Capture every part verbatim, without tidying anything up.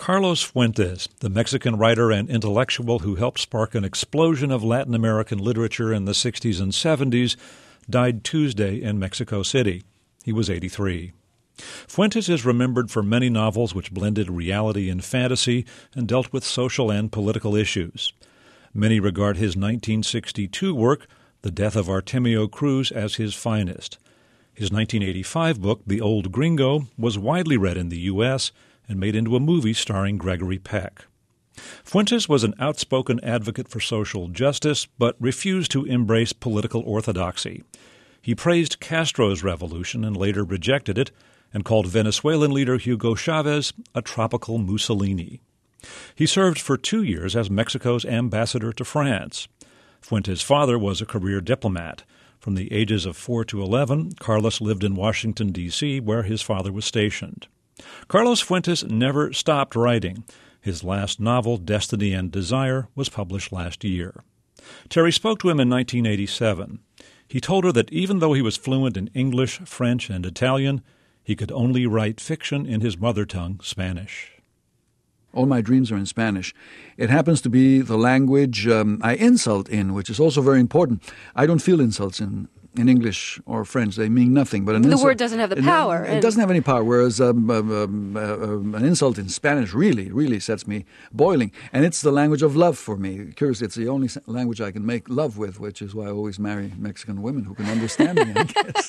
Carlos Fuentes, the Mexican writer and intellectual who helped spark an explosion of Latin American literature in the sixties and seventies, died Tuesday in Mexico City. He was eighty-three. Fuentes is remembered for many novels which blended reality and fantasy and dealt with social and political issues. Many regard his nineteen sixty-two work, The Death of Artemio Cruz, as his finest. His nineteen eighty-five book, The Old Gringo, was widely read in the U S and made into a movie starring Gregory Peck. Fuentes was an outspoken advocate for social justice, but refused to embrace political orthodoxy. He praised Castro's revolution and later rejected it, and called Venezuelan leader Hugo Chavez a tropical Mussolini. He served for two years as Mexico's ambassador to France. Fuentes' father was a career diplomat. From the ages of four to eleven, Carlos lived in Washington, D C, where his father was stationed. Carlos Fuentes never stopped writing. His last novel, Destiny and Desire, was published last year. Terry spoke to him in nineteen eighty-seven. He told her that even though he was fluent in English, French, and Italian, he could only write fiction in his mother tongue, Spanish. All my dreams are in Spanish. It happens to be the language um, I insult in, which is also very important. I don't feel insults in, in English or French. They mean nothing. But an the insult, word doesn't have the power. It, it doesn't have any power, whereas um, um, um, an insult in Spanish really, really sets me boiling. And it's the language of love for me. Curiously, it's the only language I can make love with, which is why I always marry Mexican women who can understand me, I guess.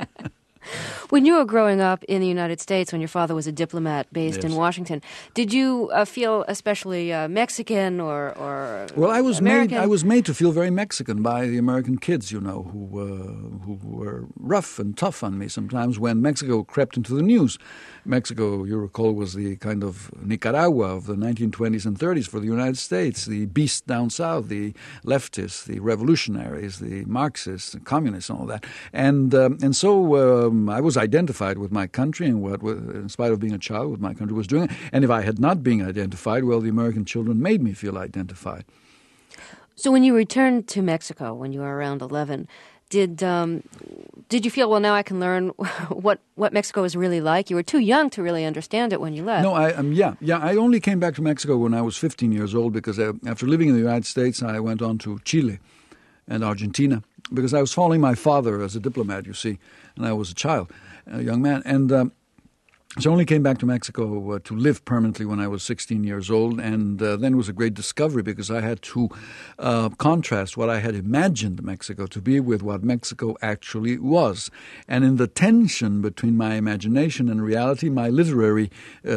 When you were growing up in the United States, when your father was a diplomat based Yes. in Washington, did you uh, feel especially uh, Mexican or, or Well, I was American? made I was made to feel very Mexican by the American kids, you know, who uh, who were rough and tough on me sometimes when Mexico crept into the news. Mexico, you recall, was the kind of Nicaragua of the nineteen twenties and thirties for the United States, the beast down south, the leftists, the revolutionaries, the Marxists, the communists, and all that. And um, and so um, I was identified with my country and what, in spite of being a child, what my country was doing. And if I had not been identified, well, the American children made me feel identified. So when you returned to Mexico, when you were around eleven, did um, did you feel, well, now I can learn what, what Mexico is really like? You were too young to really understand it when you left. No, I um, yeah, yeah. I only came back to Mexico when I was fifteen years old because uh, after living in the United States, I went on to Chile and Argentina because I was following my father as a diplomat, you see, and I was a child, a young man. And um, so I only came back to Mexico uh, to live permanently when I was sixteen years old, and uh, then it was a great discovery because I had to uh, contrast what I had imagined Mexico to be with what Mexico actually was. And in the tension between my imagination and reality, my literary, uh,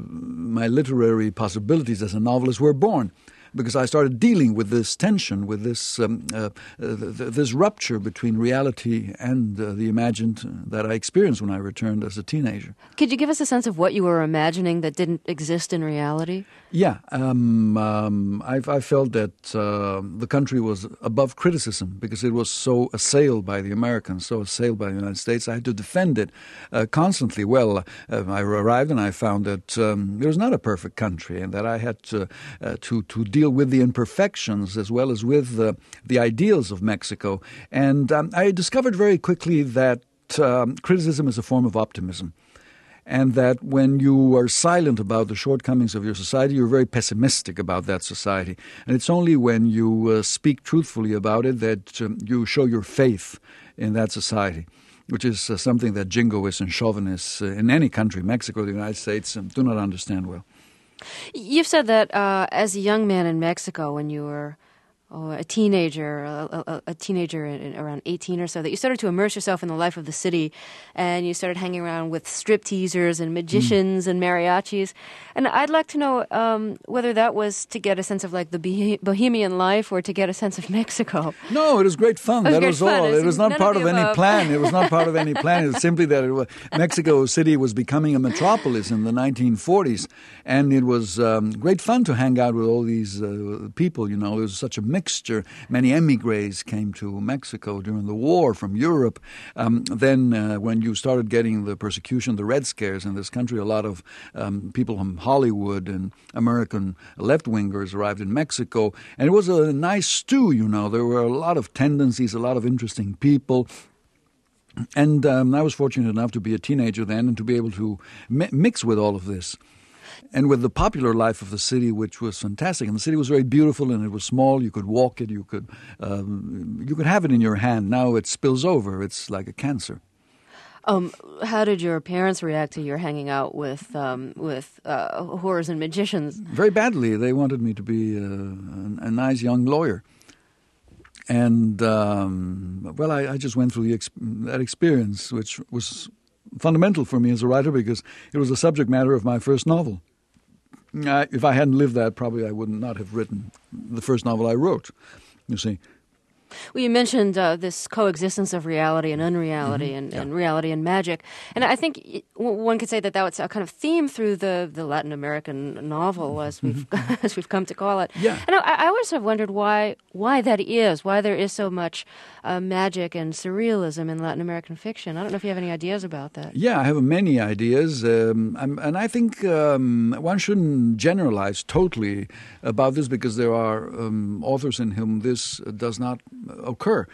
my literary possibilities as a novelist were born. Because I started dealing with this tension, with this um, uh, uh, th- this rupture between reality and uh, the imagined that I experienced when I returned as a teenager. Could you give us a sense of what you were imagining that didn't exist in reality? Yeah, um, um, I, I felt that uh, the country was above criticism because it was so assailed by the Americans, so assailed by the United States. I had to defend it uh, constantly. Well, uh, I arrived and I found that um, it was not a perfect country and that I had to, uh, to, to deal with the imperfections as well as with uh, the ideals of Mexico. And um, I discovered very quickly that um, criticism is a form of optimism. And that when you are silent about the shortcomings of your society, you're very pessimistic about that society. And it's only when you uh, speak truthfully about it that um, you show your faith in that society, which is uh, something that jingoists and chauvinists uh, in any country, Mexico, the United States, um, do not understand well. You've said that uh, as a young man in Mexico, when you were oh, a teenager, a, a, a teenager in, in around eighteen or so, that you started to immerse yourself in the life of the city, and you started hanging around with stripteasers and magicians mm. and mariachis. And I'd like to know um, whether that was to get a sense of like the bohe- bohemian life or to get a sense of Mexico. No, it was great fun. It was that great was fun. all. It's It was not none part of of, the any above. plan. It was not part of any plan. It was simply that it was, Mexico City was becoming a metropolis in the nineteen forties, and it was um, great fun to hang out with all these uh, people. You know, it was such a mixture. Many emigres came to Mexico during the war from Europe. Um, then uh, when you started getting the persecution, the Red Scares in this country, a lot of um, people from Hollywood and American left-wingers arrived in Mexico. And it was a nice stew, you know. There were a lot of tendencies, a lot of interesting people. And um, I was fortunate enough to be a teenager then and to be able to mi- mix with all of this. And with the popular life of the city, which was fantastic, and the city was very beautiful, and it was small. You could walk it, you could um, you could have it in your hand. Now it spills over. It's like a cancer. Um, how did your parents react to your hanging out with um, with uh, whores and magicians? Very badly. They wanted me to be uh, a, a nice young lawyer. And, um, well, I, I just went through the ex- that experience, which was fundamental for me as a writer because it was the subject matter of my first novel. I, if I hadn't lived that, probably I would not have written the first novel I wrote, you see. Well, you mentioned uh, this coexistence of reality and unreality, mm-hmm. and, yeah. and reality and magic. And I think it, one could say that that was a kind of theme through the, the Latin American novel, as we've mm-hmm. as we've come to call it. Yeah. And I, I always have wondered why why that is, why there is so much uh, magic and surrealism in Latin American fiction. I don't know if you have any ideas about that. Yeah, I have many ideas. Um, and I think um, one shouldn't generalize totally about this because there are um, authors in whom this does not occur.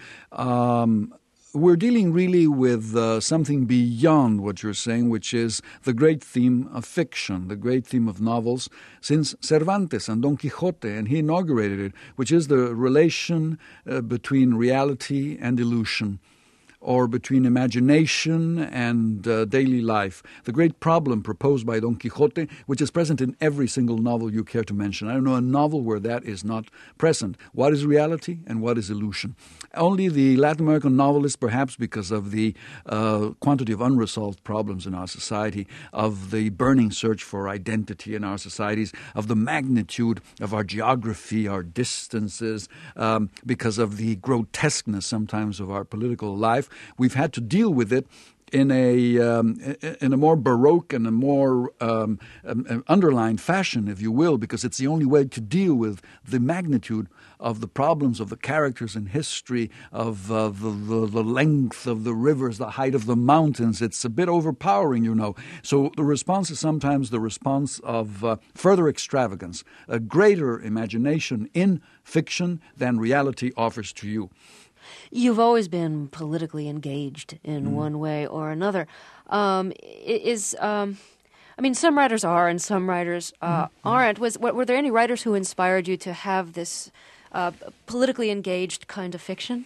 Um, we're dealing really with uh, something beyond what you're saying, which is the great theme of fiction, the great theme of novels since Cervantes and Don Quixote, and he inaugurated it, which is the relation uh, between reality and illusion, or between imagination and uh, daily life. The great problem proposed by Don Quixote, which is present in every single novel you care to mention. I don't know a novel where that is not present. What is reality and what is illusion? Only the Latin American novelists, perhaps because of the uh, quantity of unresolved problems in our society, of the burning search for identity in our societies, of the magnitude of our geography, our distances, um, because of the grotesqueness sometimes of our political life, we've had to deal with it in a um, in a more baroque and a more um, um, underlined fashion, if you will, because it's the only way to deal with the magnitude of the problems of the characters in history, of uh, the, the the length of the rivers, the height of the mountains. It's a bit overpowering, you know. So the response is sometimes the response of uh, further extravagance, a greater imagination in fiction than reality offers to you. You've always been politically engaged in mm. one way or another. Um, is um, I mean, some writers are and some writers uh, mm. aren't. Was were there any writers who inspired you to have this uh, politically engaged kind of fiction?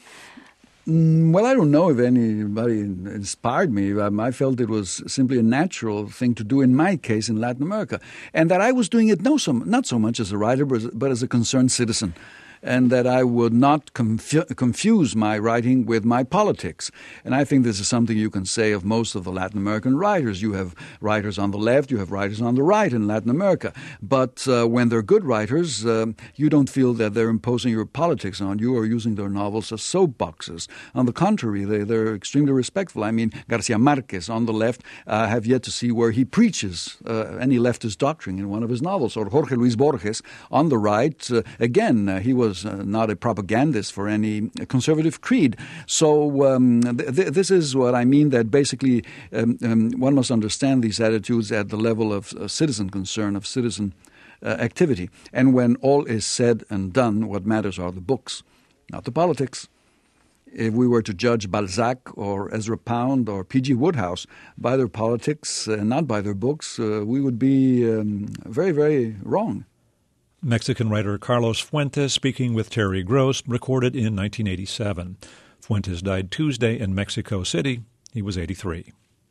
Mm, well, I don't know if anybody inspired me. Um, I felt it was simply a natural thing to do in my case in Latin America, and that I was doing it no, so, not so much as a writer, but as, but as a concerned citizen. And that I would not confu- confuse my writing with my politics. And I think this is something you can say of most of the Latin American writers. You have writers on the left, you have writers on the right in Latin America. But uh, when they're good writers, um, you don't feel that they're imposing your politics on you or using their novels as soapboxes. On the contrary, they, they're extremely respectful. I mean, Garcia Marquez on the left, I uh, have yet to see where he preaches uh, any leftist doctrine in one of his novels. Or Jorge Luis Borges on the right, uh, again, uh, he was Uh, not a propagandist for any conservative creed. So um, th- th- this is what I mean, that basically um, um, one must understand these attitudes at the level of uh, citizen concern, of citizen uh, activity. And when all is said and done, what matters are the books, not the politics. If we were to judge Balzac or Ezra Pound or P G Wodehouse by their politics and not by their books, uh, we would be um, very, very wrong. Mexican writer Carlos Fuentes speaking with Terry Gross, recorded in nineteen eighty-seven. Fuentes died Tuesday in Mexico City. He was eighty-three.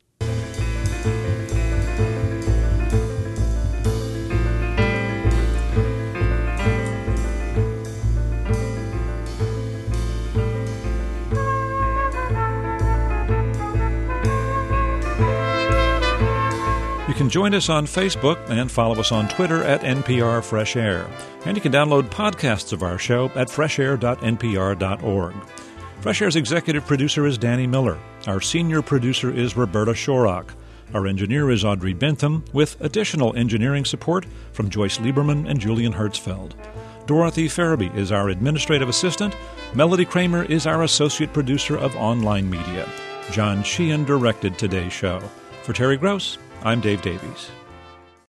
You can join us on Facebook and follow us on Twitter at N P R Fresh Air. And you can download podcasts of our show at fresh air dot n p r dot org. Fresh Air's executive producer is Danny Miller. Our senior producer is Roberta Shorrock. Our engineer is Audrey Bentham, with additional engineering support from Joyce Lieberman and Julian Hertzfeld. Dorothy Farabee is our administrative assistant. Melody Kramer is our associate producer of online media. John Sheehan directed today's show. For Terry Gross, I'm Dave Davies.